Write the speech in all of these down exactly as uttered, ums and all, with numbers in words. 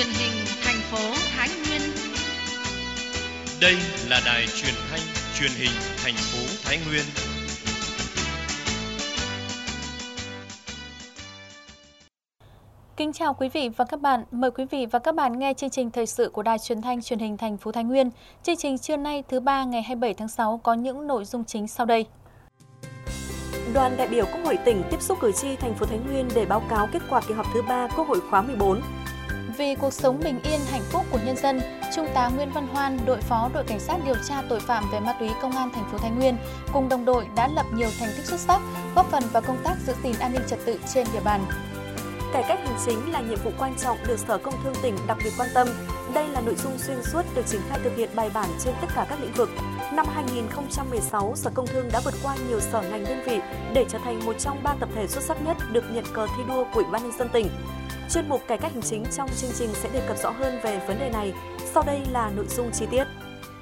Truyền hình thành phố Thái Nguyên. Đây là đài truyền thanh truyền hình thành phố Thái Nguyên. Kính chào quý vị và các bạn. Mời quý vị và các bạn nghe chương trình thời sự của đài truyền thanh truyền hình thành phố Thái Nguyên. Chương trình trưa nay thứ ba ngày hai mươi bảy tháng sáu có những nội dung chính sau đây. Đoàn đại biểu Quốc hội tỉnh tiếp xúc cử tri thành phố Thái Nguyên để báo cáo kết quả kỳ họp thứ ba Quốc hội khóa mười bốn. Vì cuộc sống bình yên hạnh phúc của nhân dân, Trung tá Nguyễn Văn Hoan, đội phó đội cảnh sát điều tra tội phạm về ma túy công an thành phố Thái Nguyên cùng đồng đội đã lập nhiều thành tích xuất sắc, góp phần vào công tác giữ gìn an ninh trật tự trên địa bàn. Cải cách hành chính là nhiệm vụ quan trọng được Sở Công Thương tỉnh đặc biệt quan tâm. Đây là nội dung xuyên suốt được triển khai thực hiện bài bản trên tất cả các lĩnh vực. Năm hai nghìn không trăm mười sáu, Sở Công Thương đã vượt qua nhiều sở ngành đơn vị để trở thành một trong ba tập thể xuất sắc nhất được nhận cờ thi đua của Ủy ban nhân dân tỉnh. Chuyên mục cải cách hành chính trong chương trình sẽ đề cập rõ hơn về vấn đề này. Sau đây là nội dung chi tiết.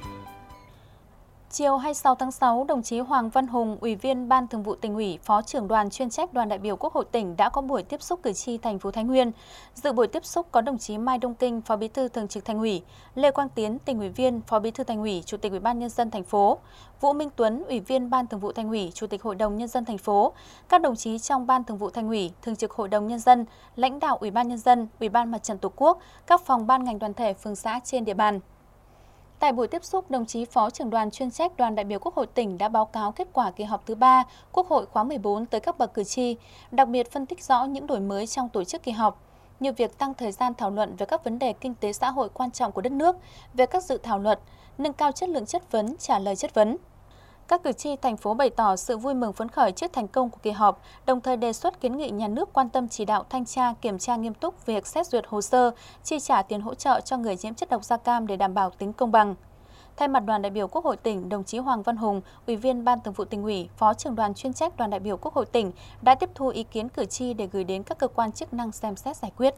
Chiều hai mươi sáu tháng sáu, đồng chí Hoàng Văn Hùng, Ủy viên Ban Thường vụ Tỉnh ủy, Phó trưởng đoàn chuyên trách Đoàn đại biểu Quốc hội tỉnh đã có buổi tiếp xúc cử tri thành phố Thái Nguyên. Dự buổi tiếp xúc có đồng chí Mai Đông Kinh, Phó Bí thư Thường trực Thành ủy, Lê Quang Tiến, Tỉnh ủy viên, Phó Bí thư Thành ủy, Chủ tịch Ủy ban nhân dân thành phố, Vũ Minh Tuấn, Ủy viên Ban Thường vụ Thành ủy, Chủ tịch Hội đồng nhân dân thành phố, các đồng chí trong Ban Thường vụ Thành ủy, Thường trực Hội đồng nhân dân, lãnh đạo Ủy ban nhân dân, Ủy ban Mặt trận Tổ quốc, các phòng ban ngành đoàn thể phường xã trên địa bàn. Tại buổi tiếp xúc, đồng chí Phó trưởng đoàn chuyên trách Đoàn đại biểu Quốc hội tỉnh đã báo cáo kết quả kỳ họp thứ ba Quốc hội khóa mười bốn tới các bậc cử tri, đặc biệt phân tích rõ những đổi mới trong tổ chức kỳ họp, như việc tăng thời gian thảo luận về các vấn đề kinh tế xã hội quan trọng của đất nước, về các dự thảo luật, nâng cao chất lượng chất vấn, trả lời chất vấn. Các cử tri thành phố bày tỏ sự vui mừng phấn khởi trước thành công của kỳ họp, đồng thời đề xuất kiến nghị nhà nước quan tâm chỉ đạo thanh tra, kiểm tra nghiêm túc việc xét duyệt hồ sơ, chi trả tiền hỗ trợ cho người nhiễm chất độc da cam để đảm bảo tính công bằng. Thay mặt Đoàn đại biểu Quốc hội tỉnh, đồng chí Hoàng Văn Hùng, Ủy viên Ban Thường vụ Tỉnh ủy, Phó trưởng đoàn chuyên trách Đoàn đại biểu Quốc hội tỉnh đã tiếp thu ý kiến cử tri để gửi đến các cơ quan chức năng xem xét giải quyết.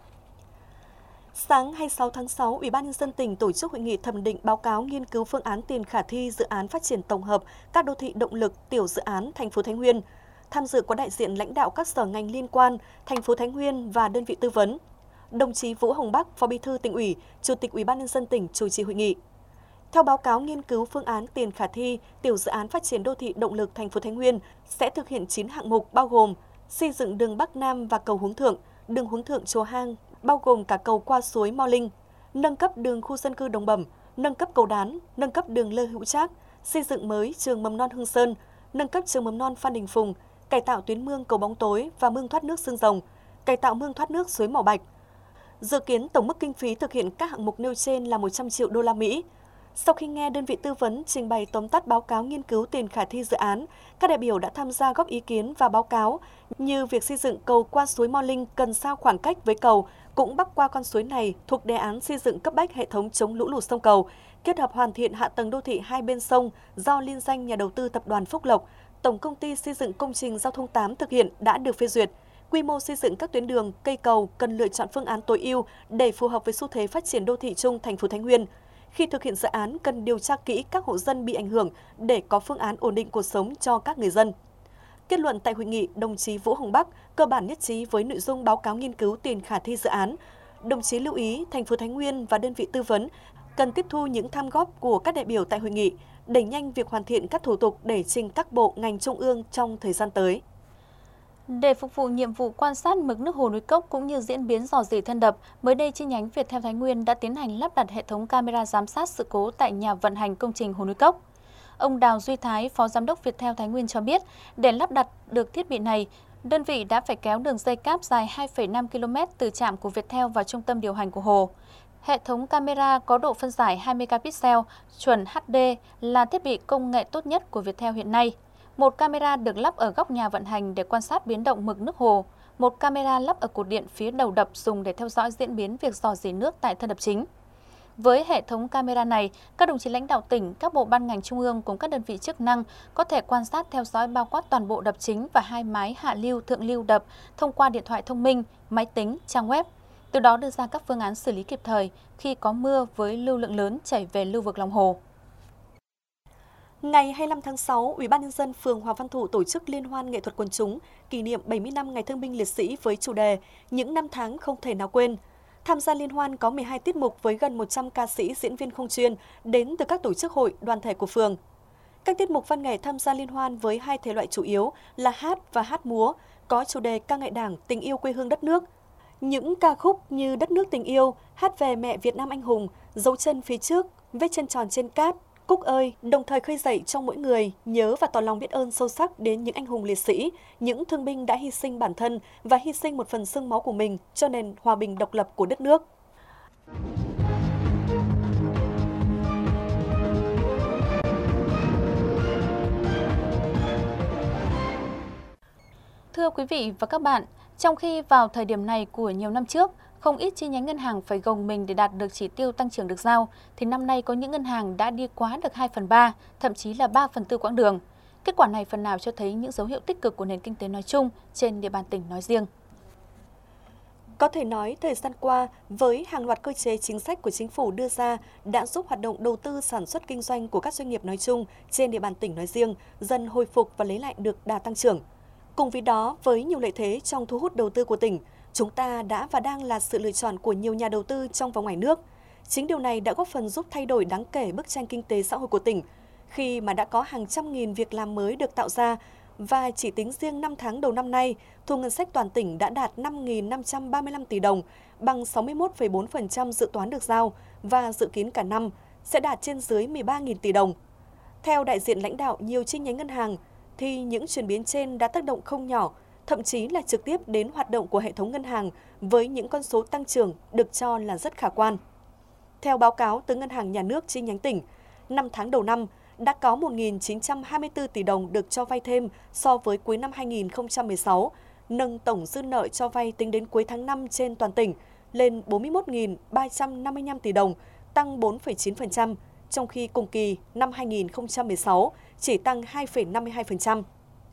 Sáng hai mươi sáu tháng sáu, Ủy ban nhân dân tỉnh tổ chức hội nghị thẩm định báo cáo nghiên cứu phương án tiền khả thi dự án phát triển tổng hợp các đô thị động lực tiểu dự án thành phố Thái Nguyên. Tham dự có đại diện lãnh đạo các sở ngành liên quan, thành phố Thái Nguyên và đơn vị tư vấn. Đồng chí Vũ Hồng Bắc, Phó Bí thư Tỉnh ủy, Chủ tịch Ủy ban nhân dân tỉnh chủ trì hội nghị. Theo báo cáo nghiên cứu phương án tiền khả thi tiểu dự án phát triển đô thị động lực thành phố Thái Nguyên sẽ thực hiện chín hạng mục bao gồm xây dựng đường Bắc Nam và cầu Hướng Thượng, đường Hướng Thượng Chùa Hang, bao gồm cả cầu qua suối Mo Linh, nâng cấp đường khu dân cư Đồng Bẩm, nâng cấp cầu Đán, nâng cấp đường Lê Hữu Trác, xây dựng mới trường mầm non Hương Sơn, nâng cấp trường mầm non Phan Đình Phùng, cải tạo tuyến mương cầu Bóng Tối và mương thoát nước Sương Rồng, cải tạo mương thoát nước suối Mỏ Bạch. Dự kiến tổng mức kinh phí thực hiện các hạng mục nêu trên là một trăm triệu đô la Mỹ. Sau khi nghe đơn vị tư vấn trình bày tóm tắt báo cáo nghiên cứu tiền khả thi dự án, các đại biểu đã tham gia góp ý kiến và báo cáo như việc xây dựng cầu qua suối Mo Linh cần sao khoảng cách với cầu cũng bắc qua con suối này thuộc đề án xây dựng cấp bách hệ thống chống lũ lụt sông cầu, kết hợp hoàn thiện hạ tầng đô thị hai bên sông do liên danh nhà đầu tư Tập đoàn Phúc Lộc, Tổng công ty xây dựng công trình giao thông tám thực hiện đã được phê duyệt. Quy mô xây dựng các tuyến đường, cây cầu cần lựa chọn phương án tối ưu để phù hợp với xu thế phát triển đô thị chung thành phố Thái Nguyên. Khi thực hiện dự án, cần điều tra kỹ các hộ dân bị ảnh hưởng để có phương án ổn định cuộc sống cho các người dân. Kết luận tại hội nghị, đồng chí Vũ Hồng Bắc cơ bản nhất trí với nội dung báo cáo nghiên cứu tiền khả thi dự án. Đồng chí lưu ý thành phố Thái Nguyên và đơn vị tư vấn cần tiếp thu những tham góp của các đại biểu tại hội nghị, đẩy nhanh việc hoàn thiện các thủ tục để trình các bộ ngành trung ương trong thời gian tới. Để phục vụ nhiệm vụ quan sát mực nước hồ núi Cốc cũng như diễn biến rò rỉ thân đập, mới đây chi nhánh Viettel Thái Nguyên đã tiến hành lắp đặt hệ thống camera giám sát sự cố tại nhà vận hành công trình hồ núi Cốc. Ông Đào Duy Thái, Phó Giám đốc Viettel Thái Nguyên cho biết, để lắp đặt được thiết bị này, đơn vị đã phải kéo đường dây cáp dài hai phẩy năm ki lô mét từ trạm của Viettel vào trung tâm điều hành của hồ. Hệ thống camera có độ phân giải hai megapixel, chuẩn hát đê là thiết bị công nghệ tốt nhất của Viettel hiện nay. Một camera được lắp ở góc nhà vận hành để quan sát biến động mực nước hồ. Một camera lắp ở cột điện phía đầu đập dùng để theo dõi diễn biến việc rò rỉ nước tại thân đập chính. Với hệ thống camera này, các đồng chí lãnh đạo tỉnh, các bộ ban ngành trung ương cùng các đơn vị chức năng có thể quan sát theo dõi bao quát toàn bộ đập chính và hai mái hạ lưu, thượng lưu đập thông qua điện thoại thông minh, máy tính, trang web. Từ đó đưa ra các phương án xử lý kịp thời khi có mưa với lưu lượng lớn chảy về lưu vực lòng hồ. Ngày hai mươi lăm tháng sáu, Ủy ban nhân dân phường Hoàng Văn Thụ tổ chức liên hoan nghệ thuật quần chúng kỷ niệm bảy mươi năm Ngày Thương binh Liệt sĩ với chủ đề Những năm tháng không thể nào quên. Tham gia liên hoan có mười hai tiết mục với gần một trăm ca sĩ, diễn viên không chuyên đến từ các tổ chức hội, đoàn thể của phường. Các tiết mục văn nghệ tham gia liên hoan với hai thể loại chủ yếu là hát và hát múa, có chủ đề ca ngợi Đảng, tình yêu quê hương đất nước. Những ca khúc như Đất nước tình yêu, hát về mẹ Việt Nam anh hùng, Dấu chân phía trước, Vết chân tròn trên cát, Cúc ơi, đồng thời khơi dậy trong mỗi người nhớ và tỏ lòng biết ơn sâu sắc đến những anh hùng liệt sĩ, những thương binh đã hy sinh bản thân và hy sinh một phần xương máu của mình cho nền hòa bình độc lập của đất nước. Thưa quý vị và các bạn, trong khi vào thời điểm này của nhiều năm trước, không ít chi nhánh ngân hàng phải gồng mình để đạt được chỉ tiêu tăng trưởng được giao, thì năm nay có những ngân hàng đã đi quá được hai phần ba, thậm chí là ba phần tư quãng đường. Kết quả này phần nào cho thấy những dấu hiệu tích cực của nền kinh tế nói chung trên địa bàn tỉnh nói riêng. Có thể nói, thời gian qua, với hàng loạt cơ chế chính sách của chính phủ đưa ra đã giúp hoạt động đầu tư sản xuất kinh doanh của các doanh nghiệp nói chung trên địa bàn tỉnh nói riêng dần hồi phục và lấy lại được đà tăng trưởng. Cùng với đó, với nhiều lợi thế trong thu hút đầu tư của tỉnh, chúng ta đã và đang là sự lựa chọn của nhiều nhà đầu tư trong và ngoài nước. Chính điều này đã góp phần giúp thay đổi đáng kể bức tranh kinh tế xã hội của tỉnh, khi mà đã có hàng trăm nghìn việc làm mới được tạo ra và chỉ tính riêng năm tháng đầu năm nay, thu ngân sách toàn tỉnh đã đạt năm nghìn năm trăm ba mươi lăm tỷ đồng, bằng sáu mươi mốt phẩy bốn phần trăm dự toán được giao và dự kiến cả năm sẽ đạt trên dưới mười ba nghìn tỷ đồng. Theo đại diện lãnh đạo nhiều chi nhánh ngân hàng, thì những chuyển biến trên đã tác động không nhỏ, thậm chí là trực tiếp đến hoạt động của hệ thống ngân hàng với những con số tăng trưởng được cho là rất khả quan. Theo báo cáo từ Ngân hàng Nhà nước chi nhánh tỉnh, năm tháng đầu năm đã có một nghìn chín trăm hai mươi tư tỷ đồng được cho vay thêm so với cuối năm hai nghìn không trăm mười sáu, nâng tổng dư nợ cho vay tính đến cuối tháng năm trên toàn tỉnh lên bốn mươi mốt nghìn ba trăm năm mươi lăm tỷ đồng, tăng bốn phẩy chín phần trăm, trong khi cùng kỳ năm hai nghìn không trăm mười sáu chỉ tăng hai phẩy năm mươi hai phần trăm.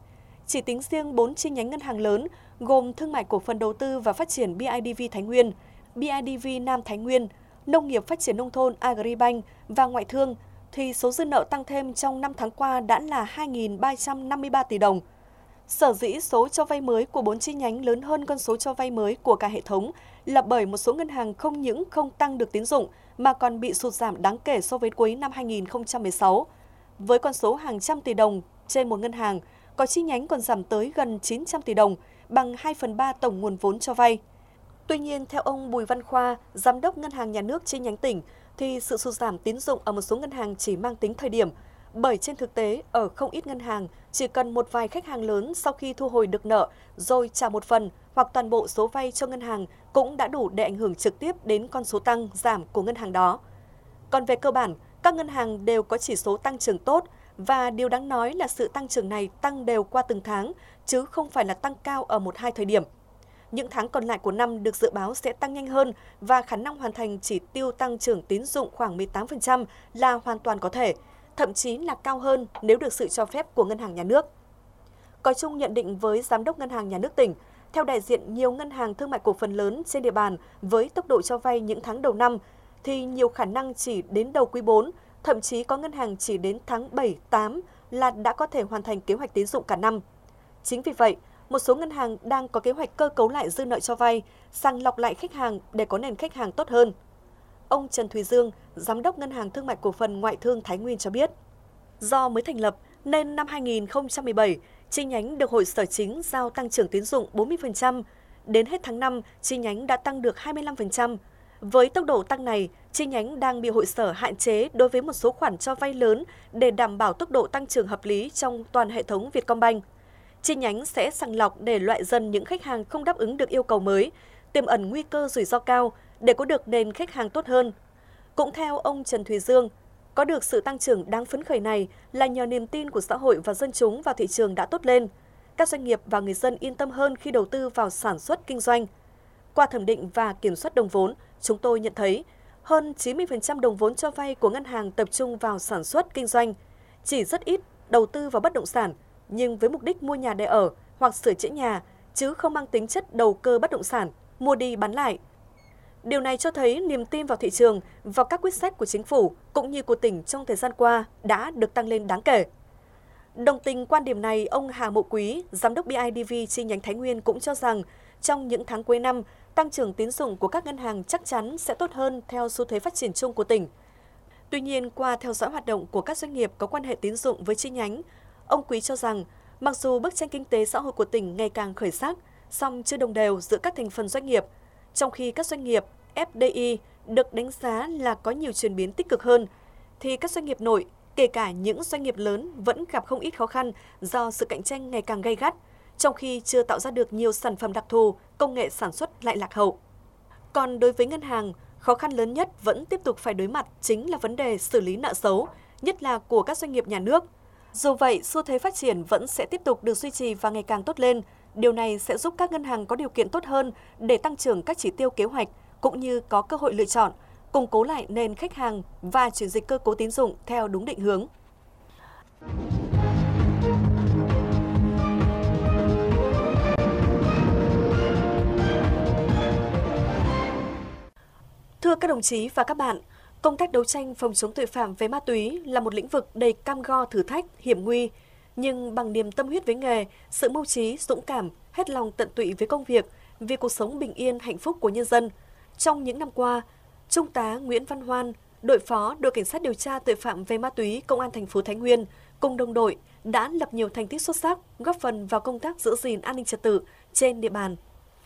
Chỉ tính riêng bốn chi nhánh ngân hàng lớn gồm Thương mại Cổ phần Đầu tư và Phát triển bê i đê vê Thái Nguyên, bê i đê vê Nam Thái Nguyên, Nông nghiệp Phát triển Nông thôn Agribank và Ngoại thương, thì số dư nợ tăng thêm trong năm tháng qua đã là hai nghìn ba trăm năm mươi ba tỷ đồng. Sở dĩ số cho vay mới của bốn chi nhánh lớn hơn con số cho vay mới của cả hệ thống là bởi một số ngân hàng không những không tăng được tín dụng mà còn bị sụt giảm đáng kể so với cuối năm hai nghìn không trăm mười sáu. Với con số hàng trăm tỷ đồng trên một ngân hàng, có chi nhánh còn giảm tới gần chín trăm tỷ đồng, bằng hai phần ba tổng nguồn vốn cho vay. Tuy nhiên, theo ông Bùi Văn Khoa, Giám đốc Ngân hàng Nhà nước chi nhánh tỉnh, thì sự sụt giảm tín dụng ở một số ngân hàng chỉ mang tính thời điểm, bởi trên thực tế, ở không ít ngân hàng, chỉ cần một vài khách hàng lớn sau khi thu hồi được nợ rồi trả một phần hoặc toàn bộ số vay cho ngân hàng cũng đã đủ để ảnh hưởng trực tiếp đến con số tăng, giảm của ngân hàng đó. Còn về cơ bản, các ngân hàng đều có chỉ số tăng trưởng tốt, và điều đáng nói là sự tăng trưởng này tăng đều qua từng tháng, chứ không phải là tăng cao ở một hai thời điểm. Những tháng còn lại của năm được dự báo sẽ tăng nhanh hơn và khả năng hoàn thành chỉ tiêu tăng trưởng tín dụng khoảng mười tám phần trăm là hoàn toàn có thể, thậm chí là cao hơn nếu được sự cho phép của Ngân hàng Nhà nước. Có chung nhận định với Giám đốc Ngân hàng Nhà nước tỉnh, theo đại diện nhiều ngân hàng thương mại cổ phần lớn trên địa bàn với tốc độ cho vay những tháng đầu năm, thì nhiều khả năng chỉ đến đầu quý bốn, thậm chí có ngân hàng chỉ đến tháng bảy, tám là đã có thể hoàn thành kế hoạch tín dụng cả năm. Chính vì vậy, một số ngân hàng đang có kế hoạch cơ cấu lại dư nợ cho vay, sàng lọc lại khách hàng để có nền khách hàng tốt hơn. Ông Trần Thùy Dương, Giám đốc Ngân hàng Thương mại Cổ phần Ngoại thương Thái Nguyên cho biết, do mới thành lập nên năm hai nghìn không trăm mười bảy, chi nhánh được Hội Sở Chính giao tăng trưởng tín dụng bốn mươi phần trăm, đến hết tháng năm, chi nhánh đã tăng được hai mươi lăm phần trăm. Với tốc độ tăng này, chi nhánh đang bị hội sở hạn chế đối với một số khoản cho vay lớn để đảm bảo tốc độ tăng trưởng hợp lý trong toàn hệ thống Vietcombank. Chi nhánh sẽ sàng lọc để loại dần những khách hàng không đáp ứng được yêu cầu mới, tiềm ẩn nguy cơ rủi ro cao để có được nền khách hàng tốt hơn. Cũng theo ông Trần Thùy Dương, có được sự tăng trưởng đáng phấn khởi này là nhờ niềm tin của xã hội và dân chúng vào thị trường đã tốt lên. Các doanh nghiệp và người dân yên tâm hơn khi đầu tư vào sản xuất kinh doanh. Qua thẩm định và kiểm soát đồng vốn, chúng tôi nhận thấy hơn chín mươi phần trăm đồng vốn cho vay của ngân hàng tập trung vào sản xuất kinh doanh, chỉ rất ít đầu tư vào bất động sản, nhưng với mục đích mua nhà để ở hoặc sửa chữa nhà, chứ không mang tính chất đầu cơ bất động sản, mua đi bán lại. Điều này cho thấy niềm tin vào thị trường, vào các quyết sách của chính phủ cũng như của tỉnh trong thời gian qua đã được tăng lên đáng kể. Đồng tình quan điểm này, ông Hà Mộ Quý, Giám đốc bê i đê vê chi nhánh Thái Nguyên cũng cho rằng trong những tháng cuối năm, tăng trưởng tín dụng của các ngân hàng chắc chắn sẽ tốt hơn theo xu thế phát triển chung của tỉnh. Tuy nhiên, qua theo dõi hoạt động của các doanh nghiệp có quan hệ tín dụng với chi nhánh, ông Quý cho rằng mặc dù bức tranh kinh tế xã hội của tỉnh ngày càng khởi sắc, song chưa đồng đều giữa các thành phần doanh nghiệp, trong khi các doanh nghiệp ép đê i được đánh giá là có nhiều chuyển biến tích cực hơn, thì các doanh nghiệp nội, kể cả những doanh nghiệp lớn vẫn gặp không ít khó khăn do sự cạnh tranh ngày càng gay gắt, trong khi chưa tạo ra được nhiều sản phẩm đặc thù, công nghệ sản xuất lại lạc hậu. Còn đối với ngân hàng, khó khăn lớn nhất vẫn tiếp tục phải đối mặt chính là vấn đề xử lý nợ xấu, nhất là của các doanh nghiệp nhà nước. Dù vậy, xu thế phát triển vẫn sẽ tiếp tục được duy trì và ngày càng tốt lên. Điều này sẽ giúp các ngân hàng có điều kiện tốt hơn để tăng trưởng các chỉ tiêu kế hoạch, cũng như có cơ hội lựa chọn, củng cố lại nền khách hàng và chuyển dịch cơ cấu tín dụng theo đúng định hướng. Thưa các đồng chí và các bạn, công tác đấu tranh phòng chống tội phạm về ma túy là một lĩnh vực đầy cam go thử thách, hiểm nguy. Nhưng bằng niềm tâm huyết với nghề, sự mưu trí, dũng cảm, hết lòng tận tụy với công việc, vì cuộc sống bình yên, hạnh phúc của nhân dân. Trong những năm qua, Trung tá Nguyễn Văn Hoan, đội phó đội cảnh sát điều tra tội phạm về ma túy Công an thành phố Thái Nguyên cùng đồng đội đã lập nhiều thành tích xuất sắc, góp phần vào công tác giữ gìn an ninh trật tự trên địa bàn.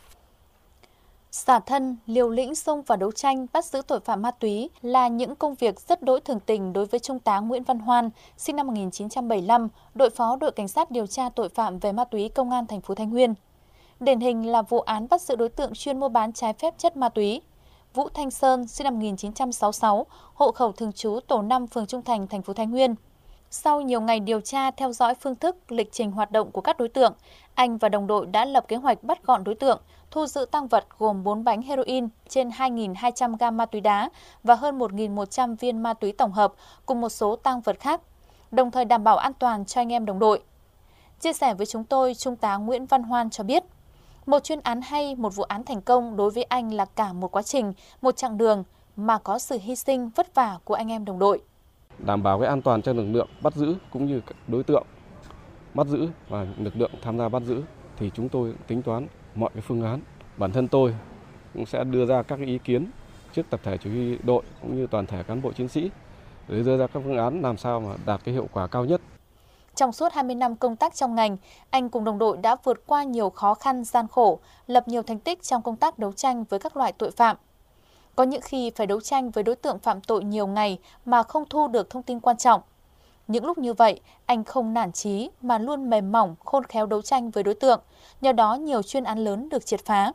Xả thân, liều lĩnh xông vào đấu tranh bắt giữ tội phạm ma túy là những công việc rất đỗi thường tình đối với Trung tá Nguyễn Văn Hoan, sinh năm một nghìn chín trăm bảy mươi lăm, đội phó đội cảnh sát điều tra tội phạm về ma túy Công an thành phố Thái Nguyên. Điển hình là vụ án bắt giữ đối tượng chuyên mua bán trái phép chất ma túy Vũ Thanh Sơn, sinh năm một nghìn chín trăm sáu mươi sáu, hộ khẩu thường trú tổ năm, phường Trung Thành, thành phố Thái Nguyên. Sau nhiều ngày điều tra theo dõi phương thức, lịch trình hoạt động của các đối tượng, anh và đồng đội đã lập kế hoạch bắt gọn đối tượng, thu giữ tang vật gồm bốn bánh heroin, trên hai nghìn hai trăm gam ma túy đá và hơn một nghìn một trăm viên ma túy tổng hợp cùng một số tang vật khác, đồng thời đảm bảo an toàn cho anh em đồng đội. Chia sẻ với chúng tôi, Trung tá Nguyễn Văn Hoan cho biết, một chuyên án hay, một vụ án thành công đối với anh là cả một quá trình, một chặng đường mà có sự hy sinh vất vả của anh em đồng đội. Đảm bảo cái an toàn cho lực lượng bắt giữ cũng như đối tượng bắt giữ và lực lượng tham gia bắt giữ thì chúng tôi tính toán mọi cái phương án. Bản thân tôi cũng sẽ đưa ra các ý kiến trước tập thể chỉ huy đội cũng như toàn thể cán bộ chiến sĩ để đưa ra các phương án làm sao mà đạt cái hiệu quả cao nhất. Trong suốt hai mươi năm công tác trong ngành, anh cùng đồng đội đã vượt qua nhiều khó khăn gian khổ, lập nhiều thành tích trong công tác đấu tranh với các loại tội phạm. Có những khi phải đấu tranh với đối tượng phạm tội nhiều ngày mà không thu được thông tin quan trọng. Những lúc như vậy, anh không nản chí mà luôn mềm mỏng, khôn khéo đấu tranh với đối tượng, nhờ đó nhiều chuyên án lớn được triệt phá.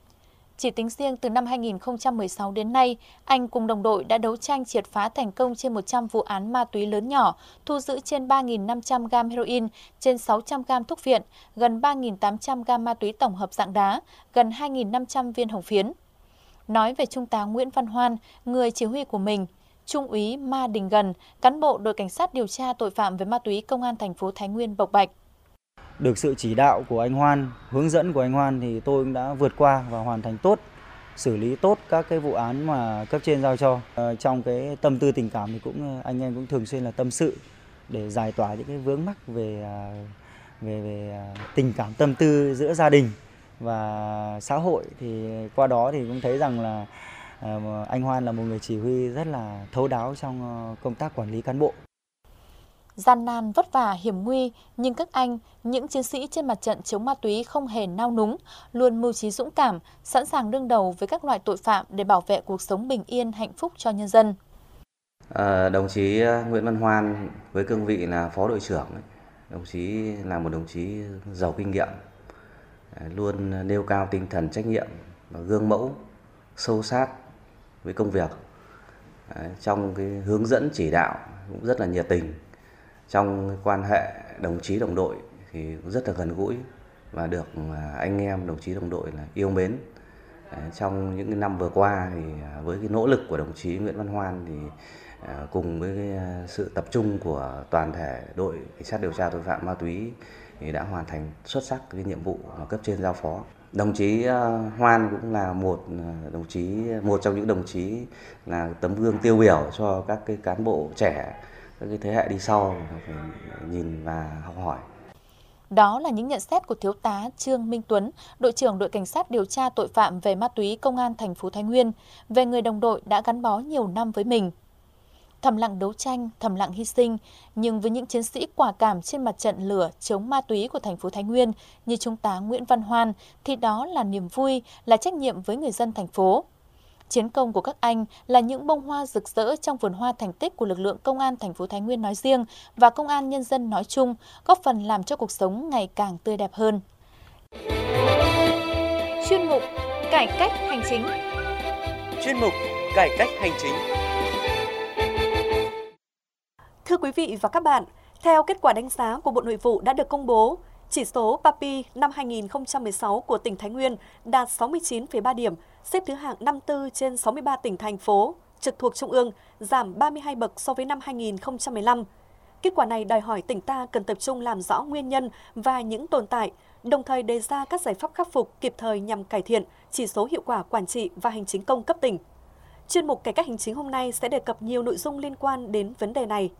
Chỉ tính riêng từ năm hai nghìn không trăm mười sáu đến nay, anh cùng đồng đội đã đấu tranh triệt phá thành công trên một trăm vụ án ma túy lớn nhỏ, thu giữ trên ba nghìn năm trăm gam heroin, trên sáu trăm gam thuốc viện, gần ba nghìn tám trăm gam ma túy tổng hợp dạng đá, gần hai nghìn năm trăm viên hồng phiến. Nói về Trung tá Nguyễn Văn Hoan, người chỉ huy của mình, Trung úy Ma Đình Gần, cán bộ đội cảnh sát điều tra tội phạm về ma túy Công an thành phố Thái Nguyên bộc bạch. Được sự chỉ đạo của anh Hoan, hướng dẫn của anh Hoan thì tôi cũng đã vượt qua và hoàn thành tốt, xử lý tốt các cái vụ án mà cấp trên giao cho. Ờ, trong cái tâm tư tình cảm thì cũng anh em cũng thường xuyên là tâm sự để giải tỏa những cái vướng mắc về về về tình cảm tâm tư giữa gia đình và xã hội, thì qua đó thì cũng thấy rằng là anh Hoan là một người chỉ huy rất là thấu đáo trong công tác quản lý cán bộ. Gian nan, vất vả, hiểm nguy, nhưng các anh, những chiến sĩ trên mặt trận chống ma túy không hề nao núng, luôn mưu trí dũng cảm, sẵn sàng đương đầu với các loại tội phạm để bảo vệ cuộc sống bình yên, hạnh phúc cho nhân dân. À, đồng chí Nguyễn Văn Hoan với cương vị là phó đội trưởng, đồng chí là một đồng chí giàu kinh nghiệm, luôn nêu cao tinh thần trách nhiệm và gương mẫu sâu sát với công việc. Trong cái hướng dẫn chỉ đạo cũng rất là nhiệt tình. Trong quan hệ đồng chí đồng đội thì rất là gần gũi và được anh em đồng chí đồng đội là yêu mến. Trong những năm vừa qua thì với cái nỗ lực của đồng chí Nguyễn Văn Hoan thì cùng với cái sự tập trung của toàn thể đội cảnh sát điều tra tội phạm ma túy thì đã hoàn thành xuất sắc cái nhiệm vụ mà cấp trên giao phó. Đồng chí Hoan cũng là một đồng chí một trong những đồng chí là tấm gương tiêu biểu cho các cái cán bộ trẻ, các cái thế hệ đi sau phải nhìn và học hỏi. Đó là những nhận xét của Thiếu tá Trương Minh Tuấn, đội trưởng đội cảnh sát điều tra tội phạm về ma túy Công an thành phố Thái Nguyên, về người đồng đội đã gắn bó nhiều năm với mình. Thầm lặng đấu tranh, thầm lặng hy sinh, nhưng với những chiến sĩ quả cảm trên mặt trận lửa chống ma túy của thành phố Thái Nguyên như Trung tá Nguyễn Văn Hoan, thì đó là niềm vui, là trách nhiệm với người dân thành phố. Chiến công của các anh là những bông hoa rực rỡ trong vườn hoa thành tích của lực lượng Công an thành phố Thái Nguyên nói riêng và Công an nhân dân nói chung, góp phần làm cho cuộc sống ngày càng tươi đẹp hơn. Chuyên mục Cải cách hành chính. Chuyên mục Cải cách hành chính. Thưa quý vị và các bạn, theo kết quả đánh giá của Bộ Nội vụ đã được công bố, chỉ số pê a pê i năm hai nghìn không trăm mười sáu của tỉnh Thái Nguyên đạt sáu mươi chín phẩy ba điểm, xếp thứ hạng năm mươi tư trên sáu mươi ba tỉnh thành phố trực thuộc Trung ương, giảm ba mươi hai bậc so với năm hai nghìn không trăm mười lăm. Kết quả này đòi hỏi tỉnh ta cần tập trung làm rõ nguyên nhân và những tồn tại, đồng thời đề ra các giải pháp khắc phục kịp thời nhằm cải thiện chỉ số hiệu quả quản trị và hành chính công cấp tỉnh. Chuyên mục Cải cách hành chính hôm nay sẽ đề cập nhiều nội dung liên quan đến vấn đề này.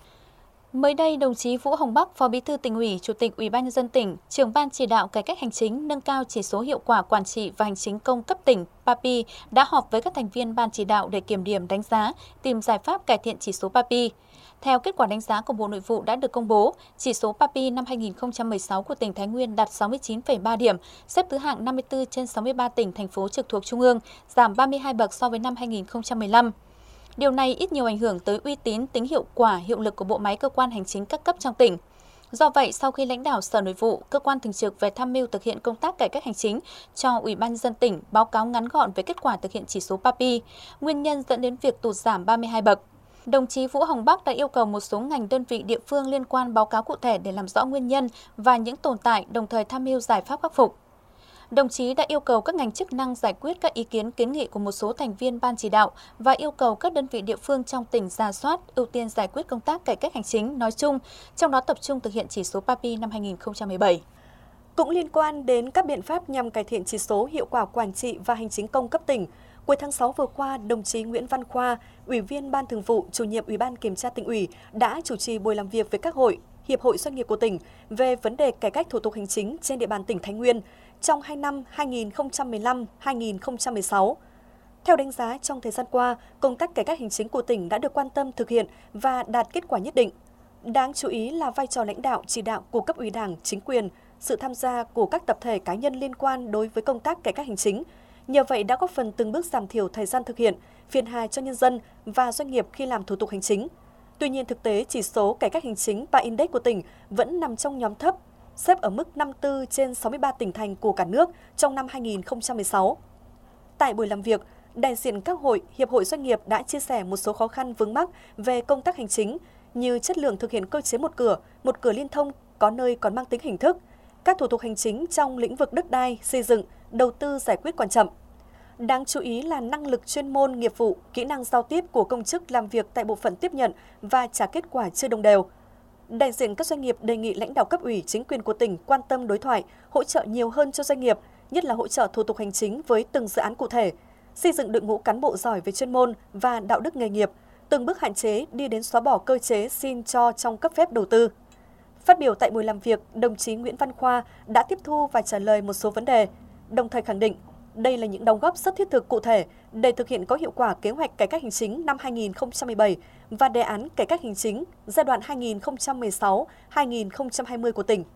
Mới đây, đồng chí Vũ Hồng Bắc, Phó Bí thư Tỉnh ủy, Chủ tịch Ủy ban nhân dân tỉnh, Trưởng ban chỉ đạo cải cách hành chính nâng cao chỉ số hiệu quả quản trị và hành chính công cấp tỉnh pê a pê i đã họp với các thành viên ban chỉ đạo để kiểm điểm đánh giá, tìm giải pháp cải thiện chỉ số pê a pê i. Theo kết quả đánh giá của Bộ Nội vụ đã được công bố, chỉ số pê a pê i năm hai nghìn không trăm mười sáu của tỉnh Thái Nguyên đạt sáu mươi chín phẩy ba điểm, xếp thứ hạng năm mươi tư trên sáu mươi ba tỉnh thành phố trực thuộc Trung ương, giảm ba mươi hai bậc so với năm hai nghìn không trăm mười lăm. Điều này ít nhiều ảnh hưởng tới uy tín, tính hiệu quả, hiệu lực của bộ máy cơ quan hành chính các cấp trong tỉnh. Do vậy, sau khi lãnh đạo Sở Nội vụ, cơ quan thường trực về tham mưu thực hiện công tác cải cách hành chính cho Ủy ban nhân dân tỉnh báo cáo ngắn gọn về kết quả thực hiện chỉ số pê a pê i, nguyên nhân dẫn đến việc tụt giảm ba mươi hai bậc. Đồng chí Vũ Hồng Bắc đã yêu cầu một số ngành đơn vị địa phương liên quan báo cáo cụ thể để làm rõ nguyên nhân và những tồn tại, đồng thời tham mưu giải pháp khắc phục. Đồng chí đã yêu cầu các ngành chức năng giải quyết các ý kiến kiến nghị của một số thành viên ban chỉ đạo và yêu cầu các đơn vị địa phương trong tỉnh rà soát, ưu tiên giải quyết công tác cải cách hành chính nói chung, trong đó tập trung thực hiện chỉ số pê a pê i năm hai nghìn không trăm mười bảy. Cũng liên quan đến các biện pháp nhằm cải thiện chỉ số hiệu quả quản trị và hành chính công cấp tỉnh, cuối tháng sáu vừa qua, đồng chí Nguyễn Văn Khoa, Ủy viên Ban Thường vụ, Chủ nhiệm Ủy ban Kiểm tra Tỉnh ủy đã chủ trì buổi làm việc với các hội, hiệp hội doanh nghiệp của tỉnh về vấn đề cải cách thủ tục hành chính trên địa bàn tỉnh Thái Nguyên trong hai năm hai nghìn không trăm mười lăm đến hai nghìn không trăm mười sáu. Theo đánh giá, trong thời gian qua, công tác cải cách hành chính của tỉnh đã được quan tâm thực hiện và đạt kết quả nhất định. Đáng chú ý là vai trò lãnh đạo, chỉ đạo của cấp ủy Đảng, chính quyền, sự tham gia của các tập thể cá nhân liên quan đối với công tác cải cách hành chính. Nhờ vậy đã góp phần từng bước giảm thiểu thời gian thực hiện, phiền hà cho nhân dân và doanh nghiệp khi làm thủ tục hành chính. Tuy nhiên, thực tế chỉ số cải cách hành chính pê a Index của tỉnh vẫn nằm trong nhóm thấp, xếp ở mức năm mươi tư trên sáu mươi ba tỉnh thành của cả nước trong năm hai nghìn không trăm mười sáu. Tại buổi làm việc, đại diện các hội, hiệp hội doanh nghiệp đã chia sẻ một số khó khăn vướng mắc về công tác hành chính như chất lượng thực hiện cơ chế một cửa, một cửa liên thông có nơi còn mang tính hình thức, các thủ tục hành chính trong lĩnh vực đất đai, xây dựng, đầu tư giải quyết còn chậm. Đáng chú ý là năng lực chuyên môn, nghiệp vụ, kỹ năng giao tiếp của công chức làm việc tại bộ phận tiếp nhận và trả kết quả chưa đồng đều. Đại diện các doanh nghiệp đề nghị lãnh đạo cấp ủy, chính quyền của tỉnh quan tâm đối thoại, hỗ trợ nhiều hơn cho doanh nghiệp, nhất là hỗ trợ thủ tục hành chính với từng dự án cụ thể, xây dựng đội ngũ cán bộ giỏi về chuyên môn và đạo đức nghề nghiệp, từng bước hạn chế đi đến xóa bỏ cơ chế xin cho trong cấp phép đầu tư. Phát biểu tại buổi làm việc, đồng chí Nguyễn Văn Khoa đã tiếp thu và trả lời một số vấn đề, đồng thời khẳng định đây là những đóng góp rất thiết thực cụ thể để thực hiện có hiệu quả kế hoạch cải cách hành chính năm hai nghìn không trăm mười bảy và đề án cải cách hành chính giai đoạn hai nghìn không trăm mười sáu đến hai nghìn không trăm hai mươi của tỉnh.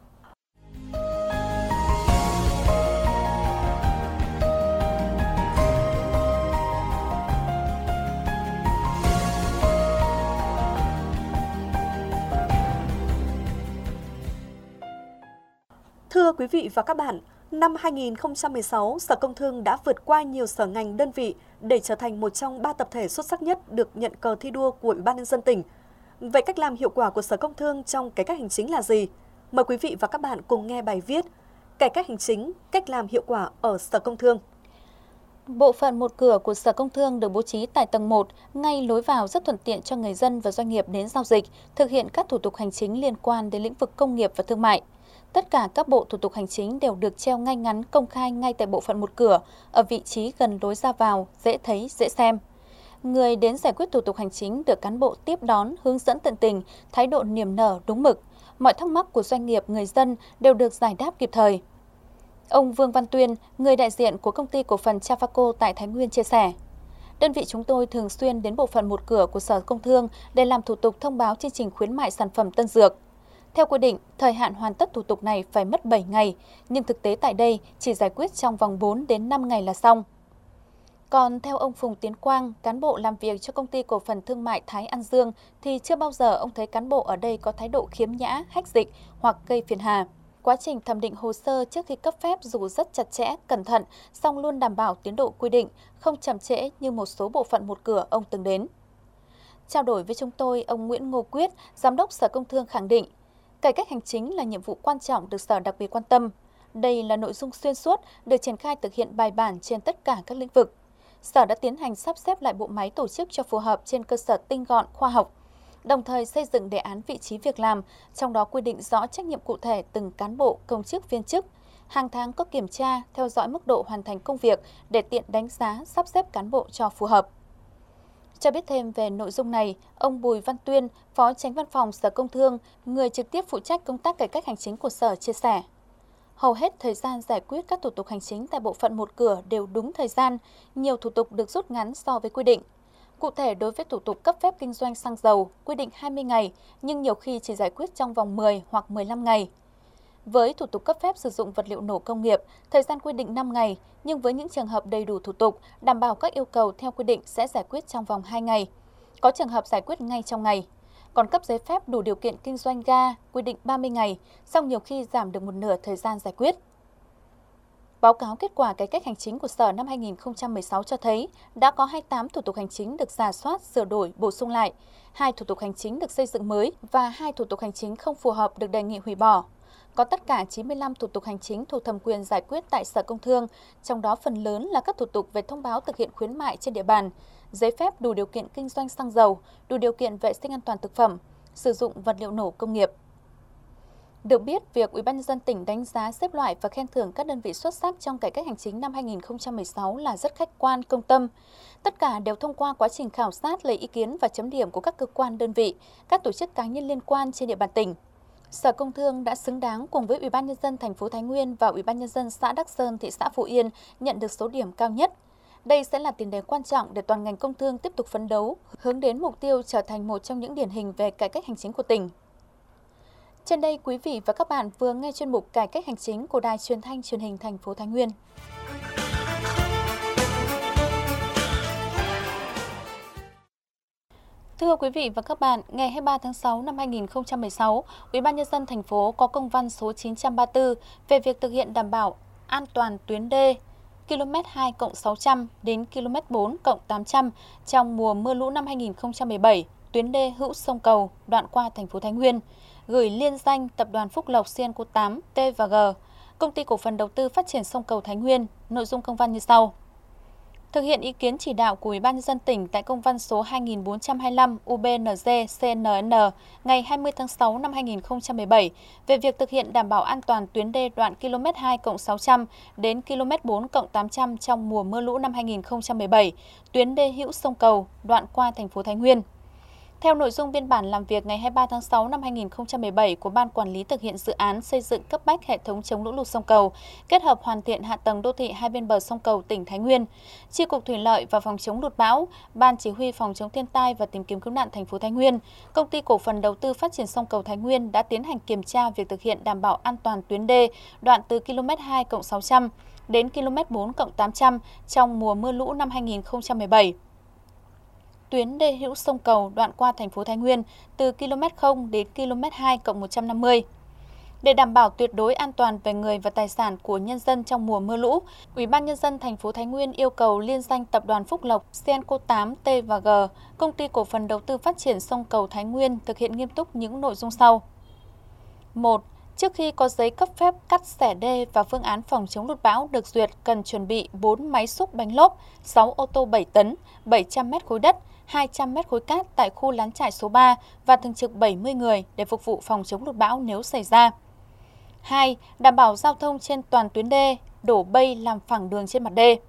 Thưa quý vị và các bạn, năm hai nghìn không trăm mười sáu, Sở Công Thương đã vượt qua nhiều sở ngành đơn vị để trở thành một trong ba tập thể xuất sắc nhất được nhận cờ thi đua của Ủy ban nhân dân tỉnh. Vậy cách làm hiệu quả của Sở Công Thương trong cải cách hành chính là gì? Mời quý vị và các bạn cùng nghe bài viết Cải cách hành chính, cách làm hiệu quả ở Sở Công Thương. Bộ phận một cửa của Sở Công Thương được bố trí tại tầng một, ngay lối vào rất thuận tiện cho người dân và doanh nghiệp đến giao dịch, thực hiện các thủ tục hành chính liên quan đến lĩnh vực công nghiệp và thương mại. Tất cả các bộ thủ tục hành chính đều được treo ngay ngắn công khai ngay tại bộ phận một cửa, ở vị trí gần lối ra vào, dễ thấy, dễ xem. Người đến giải quyết thủ tục hành chính được cán bộ tiếp đón, hướng dẫn tận tình, thái độ niềm nở, đúng mực. mọi thắc mắc của doanh nghiệp, người dân đều được giải đáp kịp thời. Ông Vương Văn Tuyên, người đại diện của công ty cổ phần Trafaco tại Thái Nguyên chia sẻ, đơn vị chúng tôi thường xuyên đến bộ phận một cửa của Sở Công Thương để làm thủ tục thông báo chương trình khuyến mại sản phẩm tân dược. Theo quy định, thời hạn hoàn tất thủ tục này phải mất bảy ngày, nhưng thực tế tại đây chỉ giải quyết trong vòng bốn đến năm ngày là xong. Còn theo ông Phùng Tiến Quang, cán bộ làm việc cho công ty cổ phần thương mại Thái An Dương, thì chưa bao giờ ông thấy cán bộ ở đây có thái độ khiếm nhã, hách dịch hoặc gây phiền hà. Quá trình thẩm định hồ sơ trước khi cấp phép dù rất chặt chẽ, cẩn thận, song luôn đảm bảo tiến độ quy định, không chậm trễ như một số bộ phận một cửa ông từng đến. Trao đổi với chúng tôi, ông Nguyễn Ngô Quyết, Giám đốc Sở Công Thương khẳng định, cải cách hành chính là nhiệm vụ quan trọng được Sở đặc biệt quan tâm. Đây là nội dung xuyên suốt, được triển khai thực hiện bài bản trên tất cả các lĩnh vực. Sở đã tiến hành sắp xếp lại bộ máy tổ chức cho phù hợp trên cơ sở tinh gọn, khoa học, đồng thời xây dựng đề án vị trí việc làm, trong đó quy định rõ trách nhiệm cụ thể từng cán bộ, công chức, viên chức. Hàng tháng có kiểm tra, theo dõi mức độ hoàn thành công việc để tiện đánh giá, sắp xếp cán bộ cho phù hợp. Cho biết thêm về nội dung này, ông Bùi Văn Tuyên, Phó Chánh Văn phòng Sở Công Thương, người trực tiếp phụ trách công tác cải cách hành chính của Sở chia sẻ. Hầu hết thời gian giải quyết các thủ tục hành chính tại bộ phận một cửa đều đúng thời gian, nhiều thủ tục được rút ngắn so với quy định. Cụ thể, đối với thủ tục cấp phép kinh doanh xăng dầu, quy định hai mươi ngày, nhưng nhiều khi chỉ giải quyết trong vòng mười hoặc mười lăm ngày. Với thủ tục cấp phép sử dụng vật liệu nổ công nghiệp, thời gian quy định năm ngày, nhưng với những trường hợp đầy đủ thủ tục, đảm bảo các yêu cầu theo quy định sẽ giải quyết trong vòng hai ngày. Có trường hợp giải quyết ngay trong ngày. Còn cấp giấy phép đủ điều kiện kinh doanh ga, quy định ba mươi ngày, song nhiều khi giảm được một nửa thời gian giải quyết. Báo cáo kết quả cải cách hành chính của Sở năm hai nghìn không trăm mười sáu cho thấy đã có hai mươi tám thủ tục hành chính được rà soát, sửa đổi, bổ sung lại, hai thủ tục hành chính được xây dựng mới và hai thủ tục hành chính không phù hợp được đề nghị hủy bỏ. Có tất cả chín mươi lăm thủ tục hành chính thuộc thẩm quyền giải quyết tại Sở Công Thương, trong đó phần lớn là các thủ tục về thông báo thực hiện khuyến mại trên địa bàn, giấy phép đủ điều kiện kinh doanh xăng dầu, đủ điều kiện vệ sinh an toàn thực phẩm, sử dụng vật liệu nổ công nghiệp. Được biết, việc Ủy ban nhân dân tỉnh đánh giá, xếp loại và khen thưởng các đơn vị xuất sắc trong cải cách hành chính năm hai nghìn không trăm mười sáu là rất khách quan, công tâm. Tất cả đều thông qua quá trình khảo sát, lấy ý kiến và chấm điểm của các cơ quan đơn vị, các tổ chức cá nhân liên quan trên địa bàn tỉnh. Sở Công Thương đã xứng đáng cùng với Ủy ban nhân dân thành phố Thái Nguyên và Ủy ban nhân dân xã Đắc Sơn, thị xã Phú Yên nhận được số điểm cao nhất. Đây sẽ là tiền đề quan trọng để toàn ngành công thương tiếp tục phấn đấu, hướng đến mục tiêu trở thành một trong những điển hình về cải cách hành chính của tỉnh. Trên đây, quý vị và các bạn vừa nghe chuyên mục Cải cách hành chính của Đài Truyền thanh Truyền hình thành phố Thái Nguyên. Thưa quý vị và các bạn, ngày hai mươi ba tháng sáu năm hai nghìn không trăm mười sáu, Ủy ban nhân dân thành phố có công văn số chín trăm ba mươi tư về việc thực hiện đảm bảo an toàn tuyến đê ki lô mét hai cộng sáu trăm đến ki lô mét bốn cộng tám trăm trong mùa mưa lũ năm hai nghìn không trăm mười bảy, tuyến đê hữu sông Cầu đoạn qua thành phố Thái Nguyên, gửi liên danh Tập đoàn Phúc Lộc Cianco tám T và G, Công ty Cổ phần Đầu tư Phát triển Sông Cầu Thái Nguyên. Nội dung công văn như sau. Thực hiện ý kiến chỉ đạo của Ủy ban nhân dân tỉnh tại công văn số hai nghìn bốn trăm hai mươi lăm U B N G C N N ngày hai mươi tháng sáu năm hai nghìn không trăm mười bảy về việc thực hiện đảm bảo an toàn tuyến đê đoạn ki lô mét hai cộng sáu trăm đến ki lô mét bốn cộng tám trăm trong mùa mưa lũ năm hai nghìn không trăm mười bảy, tuyến đê hữu sông Cầu đoạn qua thành phố Thái Nguyên. Theo nội dung biên bản làm việc ngày hai mươi ba tháng sáu năm hai nghìn không trăm mười bảy của Ban Quản lý thực hiện dự án xây dựng cấp bách hệ thống chống lũ lụt sông Cầu, kết hợp hoàn thiện hạ tầng đô thị hai bên bờ sông Cầu tỉnh Thái Nguyên, Chi cục Thủy lợi và Phòng chống lụt bão, Ban Chỉ huy Phòng chống thiên tai và tìm kiếm cứu nạn thành phố Thái Nguyên, Công ty Cổ phần Đầu tư Phát triển Sông Cầu Thái Nguyên đã tiến hành kiểm tra việc thực hiện đảm bảo an toàn tuyến đê đoạn từ ki lô mét hai cộng sáu trăm đến ki lô mét bốn cộng tám trăm trong mùa mưa lũ năm hai nghìn không trăm mười bảy. Tuyến đê hữu sông Cầu đoạn qua thành phố Thái Nguyên từ ki lô mét không đến ki lô mét hai cộng một trăm năm mươi. Để đảm bảo tuyệt đối an toàn về người và tài sản của nhân dân trong mùa mưa lũ, Ủy ban nhân dân thành phố Thái Nguyên yêu cầu liên danh Tập đoàn Phúc Lộc Cianco tám T và G, Công ty Cổ phần Đầu tư Phát triển Sông Cầu Thái Nguyên thực hiện nghiêm túc những nội dung sau. một. Trước khi có giấy cấp phép cắt xẻ đê và phương án phòng chống lụt bão được duyệt, cần chuẩn bị bốn máy xúc bánh lốp, sáu ô tô bảy tấn, bảy trăm mét khối đất, hai trăm mét khối cát tại khu lán trại số ba và thường trực bảy mươi người để phục vụ phòng chống lụt bão nếu xảy ra. hai. Đảm bảo giao thông trên toàn tuyến đê, đổ bây làm phẳng đường trên mặt đê.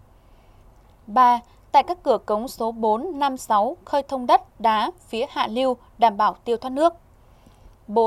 ba. Tại các cửa cống số bốn, năm, sáu, khơi thông đất, đá phía hạ lưu đảm bảo tiêu thoát nước. bốn.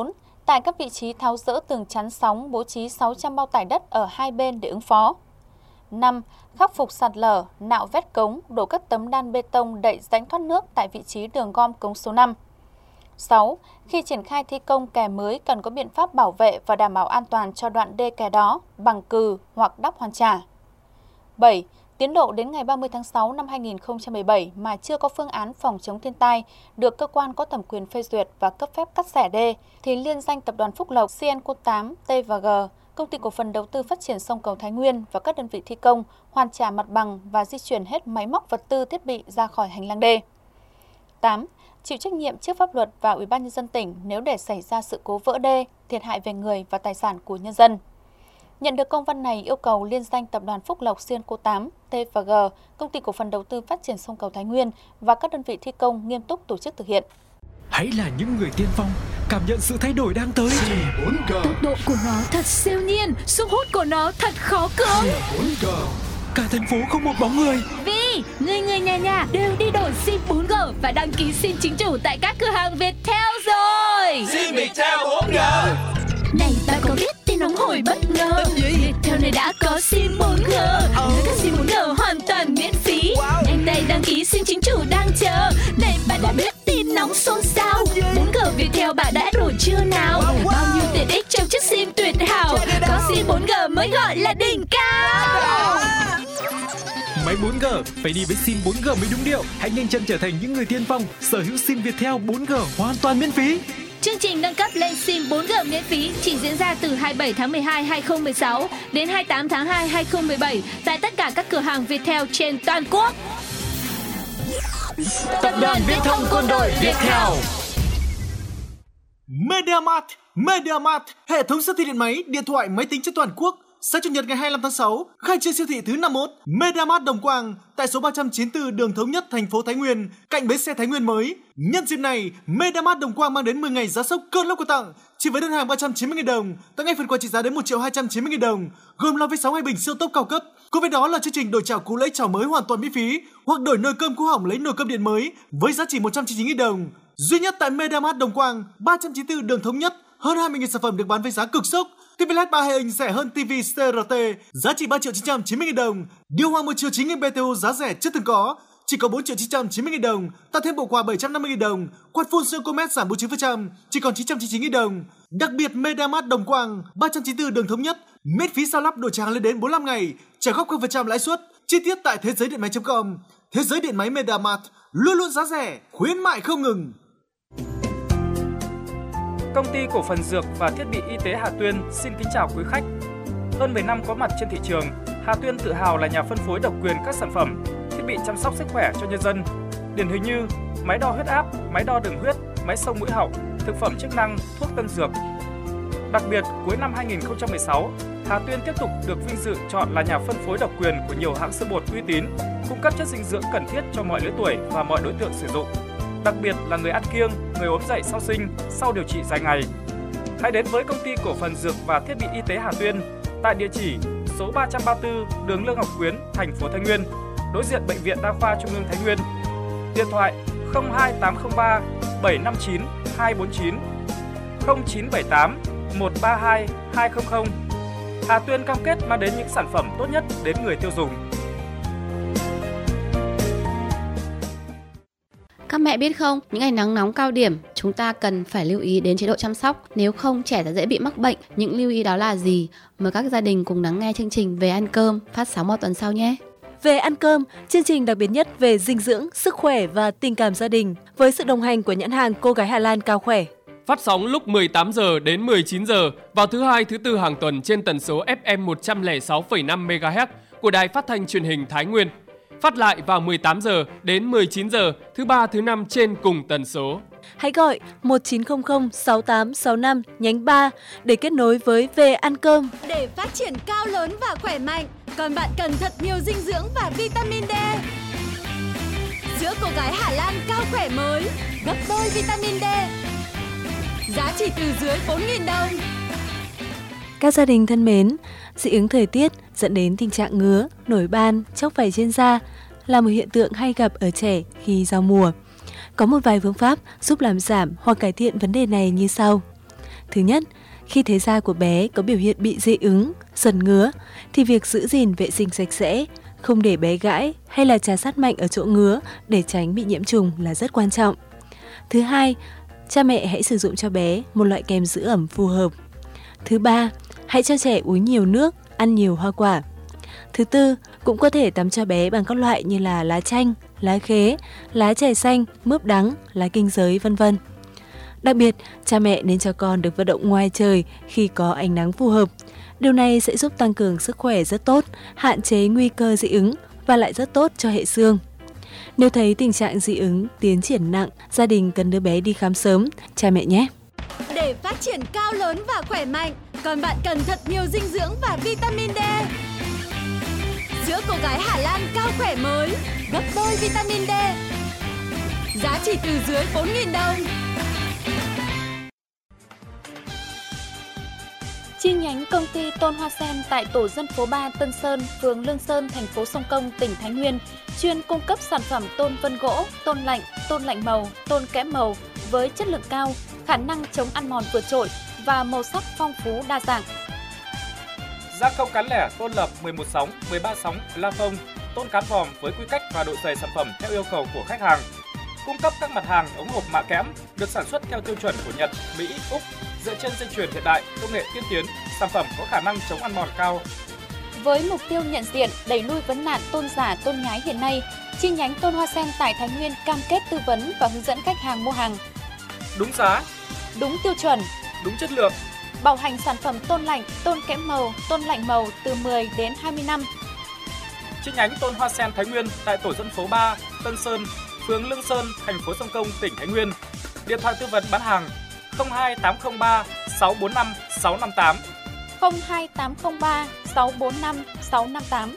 Tại các vị trí tháo dỡ tường chắn sóng, bố trí sáu trăm bao tải đất ở hai bên để ứng phó. năm. Khắc phục sạt lở, nạo vét cống, đổ các tấm đan bê tông đậy rãnh thoát nước tại vị trí đường gom cống số năm. sáu. Khi triển khai thi công kè mới cần có biện pháp bảo vệ và đảm bảo an toàn cho đoạn đê kè đó bằng cừ hoặc đắp hoàn trả. bảy. Tiến độ đến ngày ba mươi tháng sáu năm hai nghìn không trăm mười bảy mà chưa có phương án phòng chống thiên tai được cơ quan có thẩm quyền phê duyệt và cấp phép cắt xẻ đê thì liên danh Tập đoàn Phúc Lộc, Cenco tám, T và G, Công ty Cổ phần Đầu tư Phát triển Sông Cầu Thái Nguyên và các đơn vị thi công hoàn trả mặt bằng và di chuyển hết máy móc vật tư thiết bị ra khỏi hành lang đê. tám. Chịu trách nhiệm trước pháp luật và Ủy ban nhân dân tỉnh nếu để xảy ra sự cố vỡ đê, thiệt hại về người và tài sản của nhân dân. Nhận được công văn này yêu cầu liên danh Tập đoàn Phúc Lộc, Cenco tám, T và G, Công ty Cổ phần Đầu tư Phát triển Sông Cầu Thái Nguyên và các đơn vị thi công nghiêm túc tổ chức thực hiện. Hãy là những người tiên phong, cảm nhận sự thay đổi đang tới. bốn G. Tốc độ của nó thật siêu nhiên, sức hút của nó thật khó cưỡng. bốn G. Cả thành phố không một bóng người. Vì người người nhà nhà đều đi đổi sim bốn G và đăng ký sim chính chủ tại các cửa hàng Viettel rồi. Sim Viettel bốn G. Này bạn có biết tin nóng hổi bất ngờ? Viettel này đã có sim bốn G. Oh. Các sim bốn G hoàn toàn miễn phí. Wow. Nhanh tay đăng ký sim chính chủ đang chờ. Này bạn đã biết tin nóng xôn xao? bốn G Viettel bạn đã đổi chưa nào? Wow. Bao nhiêu tiện ích trong chiếc sim tuyệt hảo. Có sim bốn G mới gọi là đỉnh cao. Máy bốn G phải đi với sim bốn G mới đúng điệu. Hãy nhanh chân trở thành những người tiên phong, sở hữu sim Viettel bốn G hoàn toàn miễn phí. Chương trình nâng cấp lên sim bốn G miễn phí chỉ diễn ra từ hai mươi bảy tháng mười hai năm hai nghìn không trăm mười sáu đến hai mươi tám tháng hai năm hai nghìn không trăm mười bảy tại tất cả các cửa hàng Viettel trên toàn quốc. Tập đoàn Viễn thông Quân đội Viettel. MediaMart, MediaMart, hệ thống siêu thị điện máy, điện thoại, máy tính trên toàn quốc. Sáng Chủ nhật ngày hai mươi lăm tháng sáu, khai trương siêu thị thứ năm mươi mốt MediaMart Đồng Quang tại số ba trăm chín mươi tư đường Thống Nhất, thành phố Thái Nguyên, cạnh bến xe Thái Nguyên mới. Nhân dịp này, MediaMart Đồng Quang mang đến mười ngày giá sốc cơn lốc quà tặng, chỉ với đơn hàng ba trăm chín mươi nghìn đồng, tặng ngay phần quà trị giá đến một triệu hai trăm chín mươi nghìn đồng, gồm loa vi sóng hai bình siêu tốc cao cấp. Cùng với đó là chương trình đổi chảo cũ lấy chảo mới hoàn toàn miễn phí, hoặc đổi nồi cơm cũ hỏng lấy nồi cơm điện mới với giá chỉ một trăm chín mươi chín nghìn đồng. Duy nhất tại MediaMart Đồng Quang, ba trăm chín mươi tư đường Thống Nhất, hơn hai mươi nghìn sản phẩm được bán với giá cực sốc. ti vi led ba hệ inch rẻ hơn ti vi xê rờ tê, giá chỉ ba triệu chín trăm chín mươi nghìn đồng. Điều hòa một triệu chín nghìn bê tê u giá rẻ chưa từng có, chỉ có bốn triệu chín trăm chín mươi nghìn đồng, tặng thêm bộ quà bảy trăm năm mươi nghìn đồng. Quạt phun siêu Comet giảm bốn mươi chín phần trăm, chỉ còn chín trăm chín mươi chín nghìn đồng. Đặc biệt MediaMart Đồng Quang, ba trăm chín mươi tư đường Thống Nhất, miễn phí sao lắp đổi trả hàng lên đến bốn mươi lăm ngày, trả góp không phần trăm lãi suất. Chi tiết tại thế giới điện máy chấm com. Thế giới điện máy MediaMart, luôn luôn giá rẻ, khuyến mại không ngừng. Công ty Cổ phần Dược và Thiết bị Y tế Hà Tuyên xin kính chào quý khách. Hơn mười năm có mặt trên thị trường, Hà Tuyên tự hào là nhà phân phối độc quyền các sản phẩm, thiết bị chăm sóc sức khỏe cho nhân dân. Điển hình như máy đo huyết áp, máy đo đường huyết, máy xông mũi họng, thực phẩm chức năng, thuốc tân dược. Đặc biệt, cuối năm hai nghìn không trăm mười sáu, Hà Tuyên tiếp tục được vinh dự chọn là nhà phân phối độc quyền của nhiều hãng sữa bột uy tín, cung cấp chất dinh dưỡng cần thiết cho mọi lứa tuổi và mọi đối tượng sử dụng. Đặc biệt là người ăn kiêng, người ốm dậy sau sinh, sau điều trị dài ngày. Hãy đến với Công ty Cổ phần Dược và Thiết bị Y tế Hà Tuyên tại địa chỉ số ba trăm ba mươi tư đường Lương Ngọc Quyến, thành phố Thái Nguyên, đối diện Bệnh viện Đa khoa Trung ương Thái Nguyên. Điện thoại không hai tám không ba bảy năm chín hai bốn chín, không chín bảy tám một ba hai hai không không. Hà Tuyên cam kết mang đến những sản phẩm tốt nhất đến người tiêu dùng. Các mẹ biết không, những ngày nắng nóng cao điểm, chúng ta cần phải lưu ý đến chế độ chăm sóc, nếu không trẻ sẽ dễ bị mắc bệnh. Những lưu ý đó là gì? Mời các gia đình cùng lắng nghe chương trình Về ăn cơm phát sóng vào tuần sau nhé. Về ăn cơm, chương trình đặc biệt nhất về dinh dưỡng, sức khỏe và tình cảm gia đình với sự đồng hành của nhãn hàng Cô gái Hà Lan Cao Khỏe. Phát sóng lúc mười tám giờ đến mười chín giờ vào thứ hai, thứ tư hàng tuần trên tần số ép em một trăm lẻ sáu phẩy năm mê ga héc của Đài Phát thanh Truyền hình Thái Nguyên. Phát lại vào mười tám giờ đến mười chín giờ thứ ba, thứ năm trên cùng tần số. Hãy gọi một chín không không sáu tám sáu năm nhánh ba để kết nối với Về ăn cơm. Để phát triển cao lớn và khỏe mạnh, còn bạn cần thật nhiều dinh dưỡng và vitamin D. Sữa Cô gái Hà Lan Cao Khỏe mới, gấp đôi vitamin D. Giá chỉ từ dưới bốn nghìn đồng. Các gia đình thân mến, dị ứng thời tiết dẫn đến tình trạng ngứa, nổi ban, chóc vảy trên da là một hiện tượng hay gặp ở trẻ khi giao mùa. Có một vài phương pháp giúp làm giảm hoặc cải thiện vấn đề này như sau. Thứ nhất, khi thấy da của bé có biểu hiện bị dị ứng, sần ngứa thì việc giữ gìn vệ sinh sạch sẽ, không để bé gãi hay là trà sát mạnh ở chỗ ngứa để tránh bị nhiễm trùng là rất quan trọng. Thứ hai, cha mẹ hãy sử dụng cho bé một loại kem giữ ẩm phù hợp. Thứ ba, hãy cho trẻ uống nhiều nước, ăn nhiều hoa quả. Thứ tư, cũng có thể tắm cho bé bằng các loại như là lá chanh, lá khế, lá chè xanh, mướp đắng, lá kinh giới, vân vân. Đặc biệt, cha mẹ nên cho con được vận động ngoài trời khi có ánh nắng phù hợp. Điều này sẽ giúp tăng cường sức khỏe rất tốt, hạn chế nguy cơ dị ứng và lại rất tốt cho hệ xương. Nếu thấy tình trạng dị ứng tiến triển nặng, gia đình cần đưa bé đi khám sớm, cha mẹ nhé. Để phát triển cao lớn và khỏe mạnh, con bạn cần thật nhiều dinh dưỡng và vitamin D. Sữa cô gái Hà Lan cao khỏe mới, gấp đôi vitamin D. Giá chỉ từ dưới bốn nghìn đồng. Chi nhánh công ty Tôn Hoa Sen tại tổ dân phố ba Tân Sơn, phường Lương Sơn, thành phố Sông Công, tỉnh Thái Nguyên, chuyên cung cấp sản phẩm tôn vân gỗ, tôn lạnh, tôn lạnh màu, tôn kẽm màu với chất lượng cao, khả năng chống ăn mòn vượt trội và màu sắc phong phú đa dạng. Gia công cán lẻ tôn lập mười một sóng, mười ba sóng, la phông, tôn cán vòm với quy cách và độ dày sản phẩm theo yêu cầu của khách hàng. Cung cấp các mặt hàng ống hộp mạ kẽm được sản xuất theo tiêu chuẩn của Nhật, Mỹ, Úc, dựa trên dây chuyền hiện đại, công nghệ tiên tiến, sản phẩm có khả năng chống ăn mòn cao. Với mục tiêu nhận diện, đẩy lui vấn nạn tôn giả, tôn nhái hiện nay, chi nhánh Tôn Hoa Sen tại Thái Nguyên cam kết tư vấn và hướng dẫn khách hàng mua hàng đúng giá, đúng tiêu chuẩn, đúng chất lượng, bảo hành sản phẩm tôn lạnh, tôn kẽm màu, tôn lạnh màu từ mười đến hai mươi năm. Chi nhánh Tôn Hoa Sen Thái Nguyên tại tổ dân phố ba, Tân Sơn, phường Lương Sơn, thành phố Sông Công, tỉnh Thái Nguyên. Điện thoại tư vấn bán hàng không hai tám không ba sáu bốn năm sáu năm tám. không hai tám không ba sáu bốn năm sáu năm tám.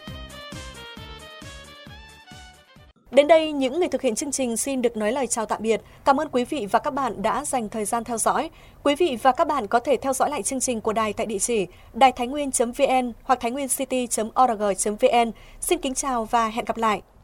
Đến đây, những người thực hiện chương trình xin được nói lời chào tạm biệt. Cảm ơn quý vị và các bạn đã dành thời gian theo dõi. Quý vị và các bạn có thể theo dõi lại chương trình của đài tại địa chỉ đài thái nguyên chấm vn hoặc thái nguyên city chấm org chấm vn. Xin kính chào và hẹn gặp lại.